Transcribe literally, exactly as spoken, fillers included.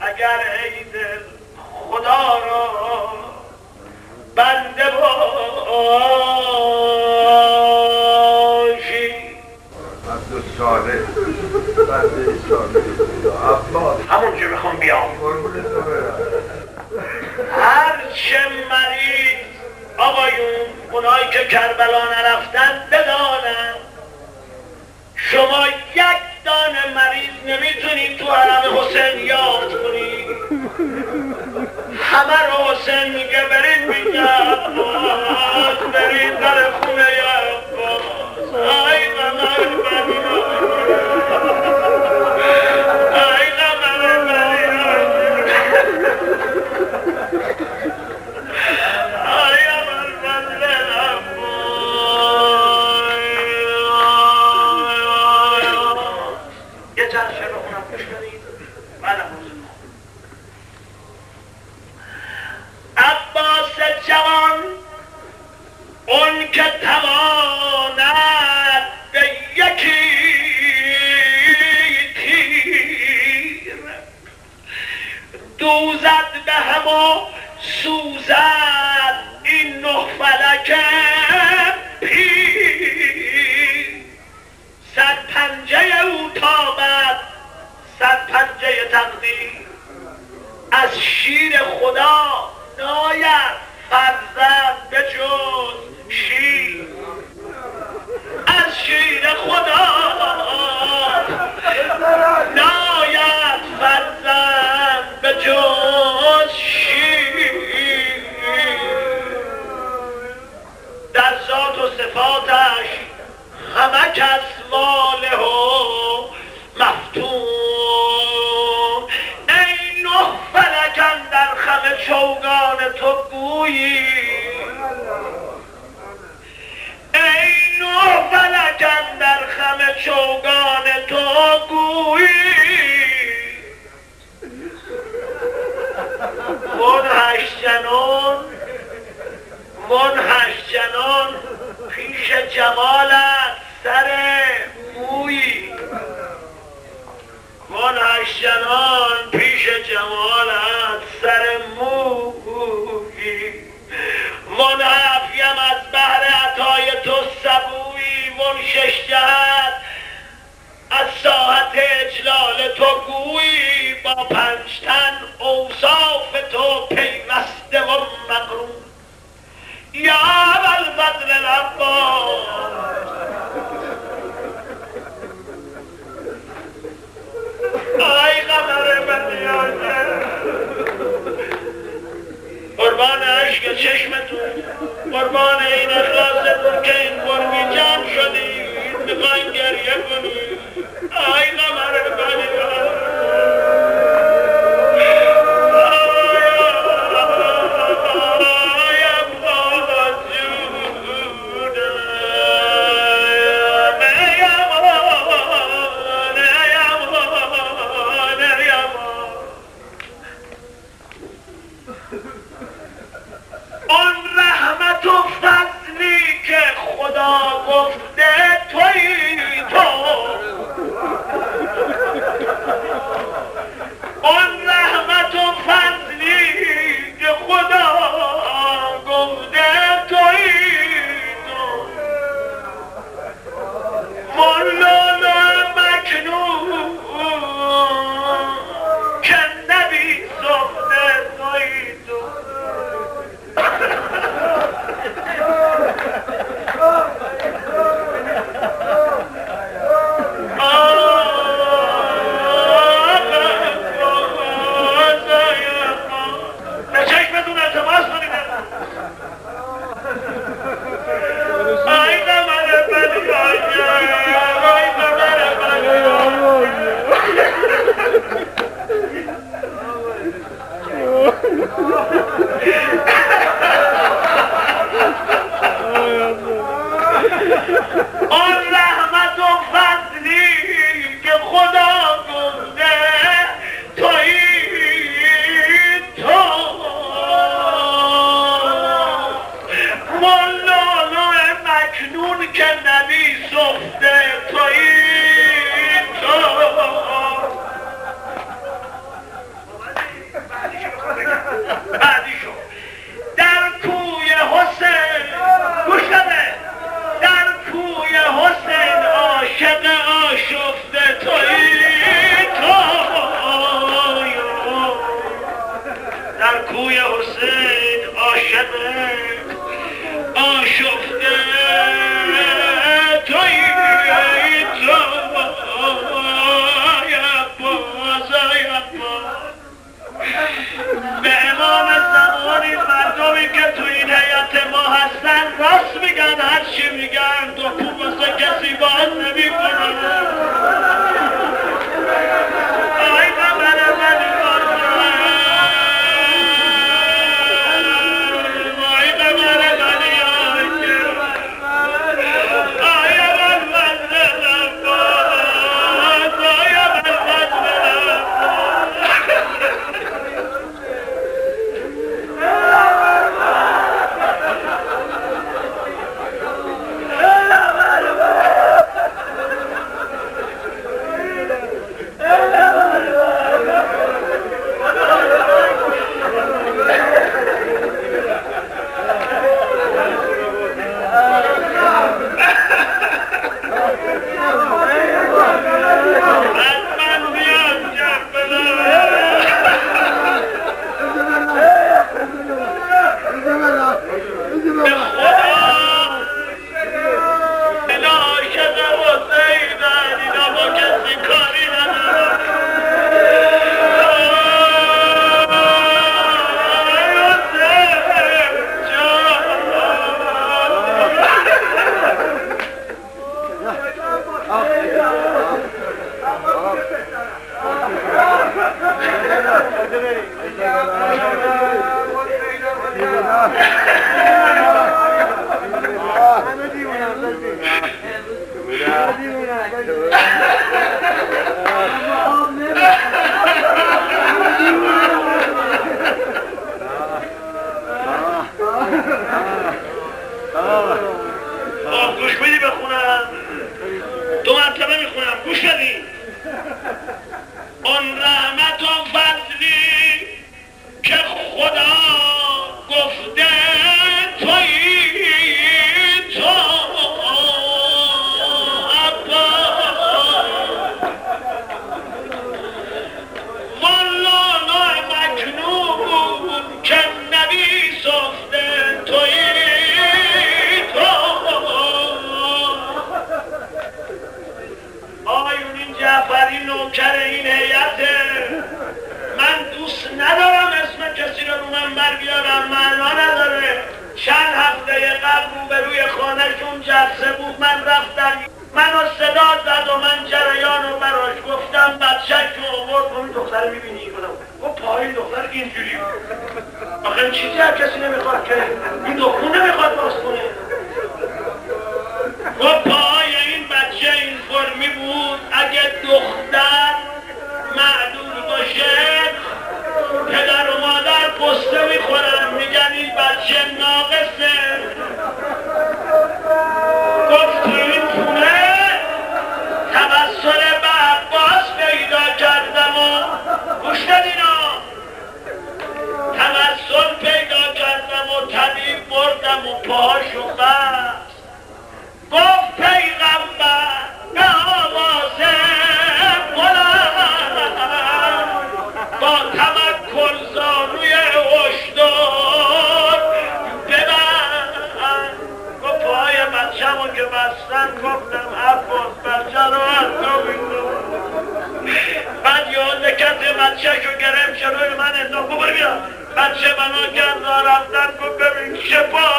اگر ای دل خدا را بنده باشی. ساله بنده ساله همون که بخوام بیام هرچه مریض آقایون اونایی که کربلا نرفتن بدانن شما یک دانه مریض نمیتونید تو حرم حسین یافت کنید. همه رو حسین میگه برید میگه عباس برید در خونه عباس. ای قمر بری ای قمر بری ای قمر بری یه چند شعر خونم گوش کنید منم موضوع. عباس جوان اون که تواند به یکی تیر دوزد به هم و سوزد این نه فلک پیر. صد پنجه او تابد صد پنجه تقدیر از شیر خدا ناید فرزند به جز شیر. از شیر خدا ناید فرزند به جز شیر. در ذات و صفاتش همه کس واله و مفتون. ای نه فلکن در خم چوگان تو گویی. ای نه فلکن در خم چوگان تو گویی. ون هشت جنون ون هشت جنون پیش جمالت سر مویی. ون هشت جنون پیش جمالت سر مویی. ون هفیم از بحر عطای تو سبویی. ون شش جهت از ساحت اجلال تو گویی. با پنج تن اوصاف تو پیوسته و مقرون. یا ابوالفضل العباس ای قمر بدیانه قربان عشق چشمتون قربان این اخلاصتون که این قربی جمع شدید میخواین گریه کنید. ای قمر بدیانه اون رحمت و فضلی چی میگن تو خوب واسه کسی باز نمی کنم آی قمر منی آی قمر منی آی من مزدم باز آی من مزدم گوش بدی بخونم دو مرتبه میخونم گوش بدی اون رحمت و فضلی که خدا گفته تویی تو عبا مولانا مکنون که نبی سفته تویی آیون این جعفری نوکر این هیئته من دوست ندارم اسم کسی رو رو من بر بیارم معنا نداره چند هفته قبل روبروی خانهشون جلسه بود من رفتم منو صدا زد و من جریان رو براش گفتم بچه‌ک رو آورد اون دختر میبینی گفتم او پای دختر اینجوری آخه چیزی هر کسی نمیخواد که این دختر نمیخواد باز کنه و پای این بچه این فرمی بود اگه دختر معدول باشه پدر و مادر پسته میخورن میگن این بچه ناقصه گفت تو این خونه توسل به عباس پیدا کردم و گوش دادینا توسل پیدا کردم و طبیب بردم و پاهاشو بست گفت پیغمبر به آواز بلند با توکل زانوی هشدار ببند گفت پای بچه‌مو که بستن گفتم عباس بچه رو از تو بیرون بعد یه لکت بچه‌شو گرفت جلوی من انداخت برو بیا بچه بنا کرد رفتن گفت ببین چه پا